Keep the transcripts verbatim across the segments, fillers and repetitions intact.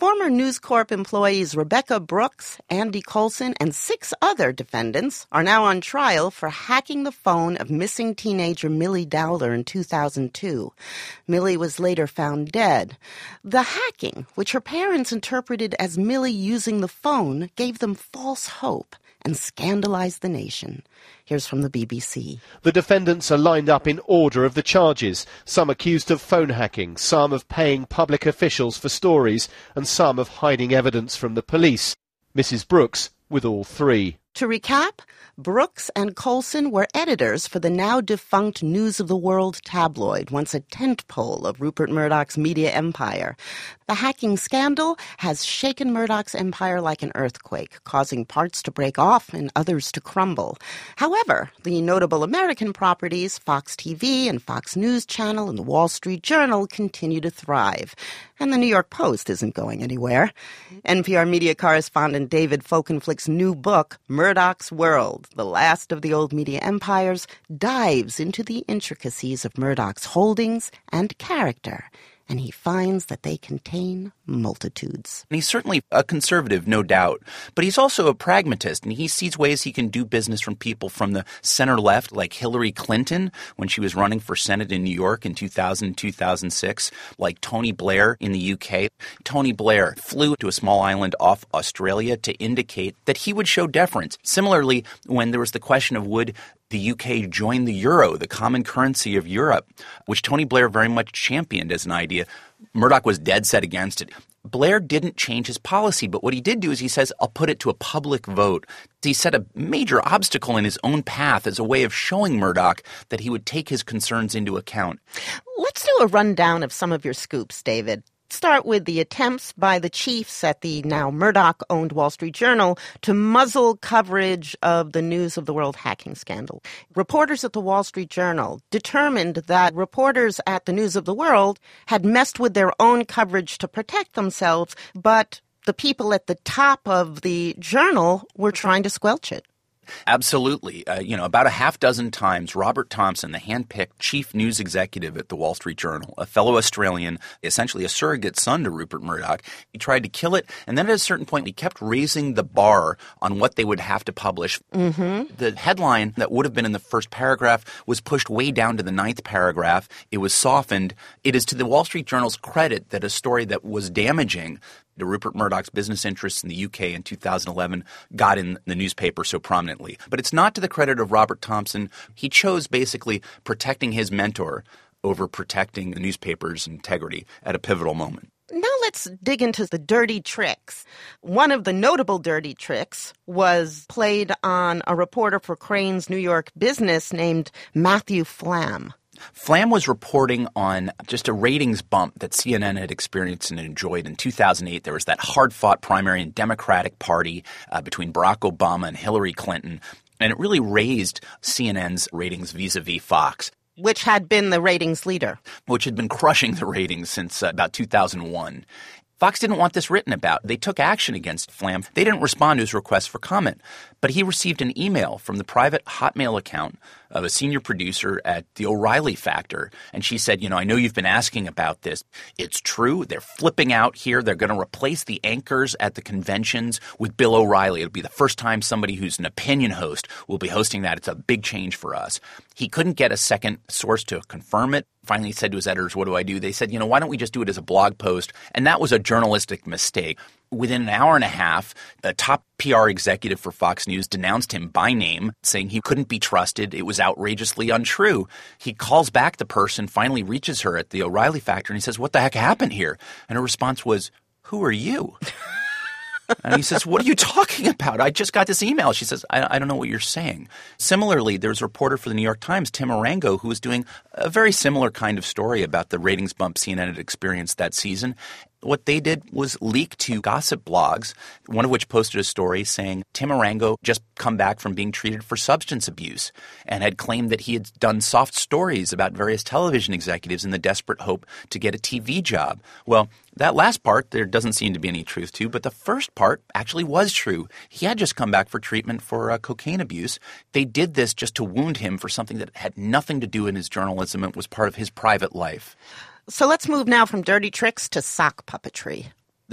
Former News Corp employees Rebecca Brooks, Andy Coulson, and six other defendants are now on trial for hacking the phone of missing teenager Millie Dowler in two thousand two. Millie was later found dead. The hacking, which her parents interpreted as Millie using the phone, gave them false hope and scandalized the nation. Here's from the B B C. The defendants are lined up in order of the charges, some accused of phone hacking, some of paying public officials for stories, and some of hiding evidence from the police. Missus Brooks with all three. To recap, Brooks and Coulson were editors for the now-defunct News of the World tabloid, once a tentpole of Rupert Murdoch's media empire. The hacking scandal has shaken Murdoch's empire like an earthquake, causing parts to break off and others to crumble. However, the notable American properties, Fox T V and Fox News Channel and the Wall Street Journal, continue to thrive. And the New York Post isn't going anywhere. N P R media correspondent David Folkenflik's new book, Murdoch's World, The Last of the Old Media Empires, dives into the intricacies of Murdoch's holdings and character, and he finds that they contain multitudes. And he's certainly a conservative, no doubt, but he's also a pragmatist, and he sees ways he can do business from people from the center-left, like Hillary Clinton when she was running for Senate in New York in two thousand, two thousand six, like Tony Blair in the U K. Tony Blair flew to a small island off Australia to indicate that he would show deference. Similarly, when there was the question of would the U K join the euro, the common currency of Europe, which Tony Blair very much championed as an idea, Murdoch was dead set against it. Blair didn't change his policy, but what he did do is he says, I'll put it to a public vote. He set a major obstacle in his own path as a way of showing Murdoch that he would take his concerns into account. Let's do a rundown of some of your scoops, David. Start with the attempts by the chiefs at the now Murdoch-owned Wall Street Journal to muzzle coverage of the News of the World hacking scandal. Reporters at the Wall Street Journal determined that reporters at the News of the World had messed with their own coverage to protect themselves, but the people at the top of the journal were trying to squelch it. Absolutely. Uh, you know, about a half dozen times, Robert Thomson, the hand-picked chief news executive at the Wall Street Journal, a fellow Australian, essentially a surrogate son to Rupert Murdoch, he tried to kill it. And then at a certain point, he kept raising the bar on what they would have to publish. Mm-hmm. The headline that would have been in the first paragraph was pushed way down to the ninth paragraph. It was softened. It is to the Wall Street Journal's credit that a story that was damaging to Rupert Murdoch's business interests in the U K in two thousand eleven got in the newspaper so prominently. But it's not to the credit of Robert Thomson. He chose basically protecting his mentor over protecting the newspaper's integrity at a pivotal moment. Now let's dig into the dirty tricks. One of the notable dirty tricks was played on a reporter for Crane's New York Business named Matthew Flam. Flam was reporting on just a ratings bump that C N N had experienced and enjoyed. In two thousand eight, there was that hard-fought primary in Democratic Party uh, between Barack Obama and Hillary Clinton, and it really raised C N N's ratings vis-a-vis Fox. Which had been the ratings leader. Which had been crushing the ratings since uh, about two thousand one. Fox didn't want this written about. They took action against Flam. They didn't respond to his request for comment. But he received an email from the private Hotmail account of a senior producer at the O'Reilly Factor. And she said, you know, I know you've been asking about this. It's true. They're flipping out here. They're going to replace the anchors at the conventions with Bill O'Reilly. It'll be the first time somebody who's an opinion host will be hosting that. It's a big change for us. He couldn't get a second source to confirm it. Finally, he said to his editors, what do I do? They said, you know, why don't we just do it as a blog post? And that was a journalistic mistake. Within an hour and a half, a top P R executive for Fox News denounced him by name, saying he couldn't be trusted. It was outrageously untrue. He calls back the person, finally reaches her at the O'Reilly Factor, and he says, what the heck happened here? And her response was, who are you? And he says, what are you talking about? I just got this email. She says, I, I don't know what you're saying. Similarly, there's a reporter for the New York Times, Tim Arango, who was doing a very similar kind of story about the ratings bump C N N had experienced that season. What they did was leak to gossip blogs, one of which posted a story saying Tim Arango just come back from being treated for substance abuse and had claimed that he had done soft stories about various television executives in the desperate hope to get a T V job. Well, that last part there doesn't seem to be any truth to, but the first part actually was true. He had just come back for treatment for uh, cocaine abuse. They did this just to wound him for something that had nothing to do in his journalism. It was part of his private life. So let's move now from dirty tricks to sock puppetry.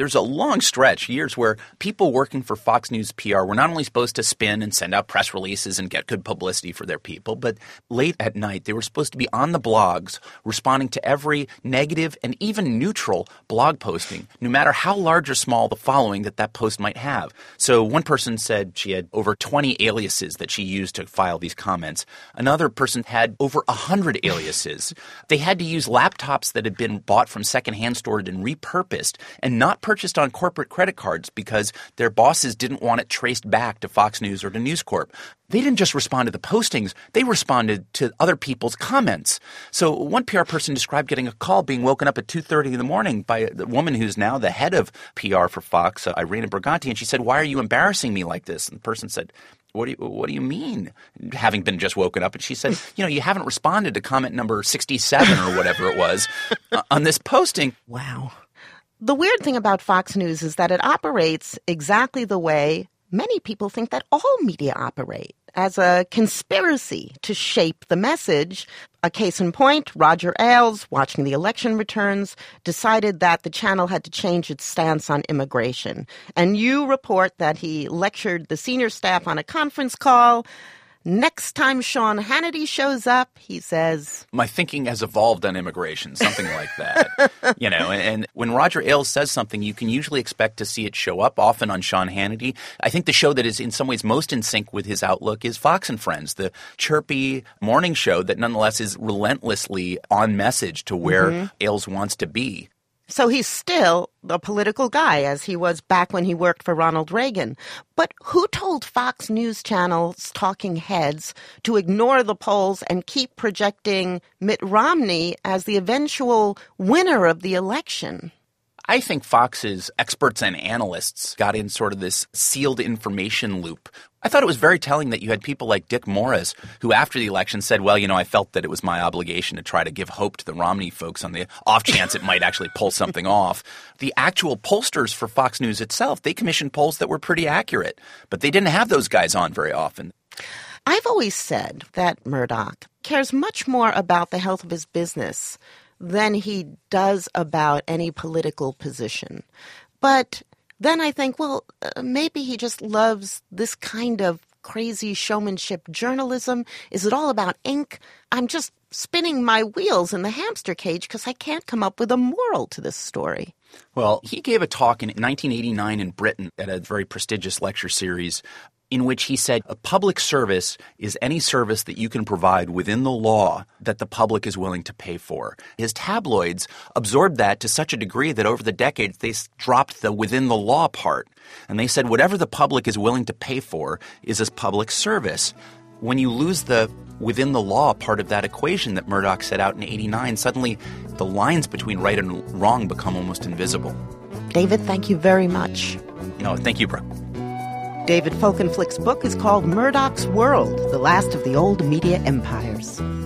There's a long stretch, years, where people working for Fox News P R were not only supposed to spin and send out press releases and get good publicity for their people, but late at night they were supposed to be on the blogs responding to every negative and even neutral blog posting, no matter how large or small the following that that post might have. So one person said she had over twenty aliases that she used to file these comments. Another person had over one hundred aliases. They had to use laptops that had been bought from secondhand stores and repurposed and not purchased on corporate credit cards because their bosses didn't want it traced back to Fox News or to News Corp. They didn't just respond to the postings. They responded to other people's comments. So one P R person described getting a call being woken up at two thirty in the morning by the woman who's now the head of P R for Fox, uh, Irina Briganti, and she said, "Why are you embarrassing me like this?" And the person said, What do you, what do you mean, having been just woken up? And she said, you know, you haven't responded to comment number sixty-seven or whatever it was uh, on this posting. Wow. The weird thing about Fox News is that it operates exactly the way many people think that all media operate, as a conspiracy to shape the message. A case in point, Roger Ailes, watching the election returns, decided that the channel had to change its stance on immigration. And you report that he lectured the senior staff on a conference call. Next time Sean Hannity shows up, he says, "My thinking has evolved on immigration," something like that. You know, and, and when Roger Ailes says something, you can usually expect to see it show up, often on Sean Hannity. I think the show that is in some ways most in sync with his outlook is Fox and Friends, the chirpy morning show that nonetheless is relentlessly on message to where mm-hmm. Ailes wants to be. So he's still a political guy, as he was back when he worked for Ronald Reagan. But who told Fox News Channel's talking heads to ignore the polls and keep projecting Mitt Romney as the eventual winner of the election? I think Fox's experts and analysts got in sort of this sealed information loop. I thought it was very telling that you had people like Dick Morris, who after the election said, well, you know, I felt that it was my obligation to try to give hope to the Romney folks on the off chance it might actually pull something off. The actual pollsters for Fox News itself, they commissioned polls that were pretty accurate, but they didn't have those guys on very often. I've always said that Murdoch cares much more about the health of his business than he does about any political position. But then I think, well, uh, maybe he just loves this kind of crazy showmanship journalism. Is it all about ink? I'm just spinning my wheels in the hamster cage because I can't come up with a moral to this story. Well, he gave a talk in nineteen eighty-nine in Britain at a very prestigious lecture series in which he said a public service is any service that you can provide within the law that the public is willing to pay for. His tabloids absorbed that to such a degree that over the decades they dropped the within the law part. And they said whatever the public is willing to pay for is as public service. When you lose the within the law part of that equation that Murdoch set out in eighty-nine, suddenly the lines between right and wrong become almost invisible. David, thank you very much. No, thank you, Brooke. David Folkenflik's book is called Murdoch's World, The Last of the Old Media Empires.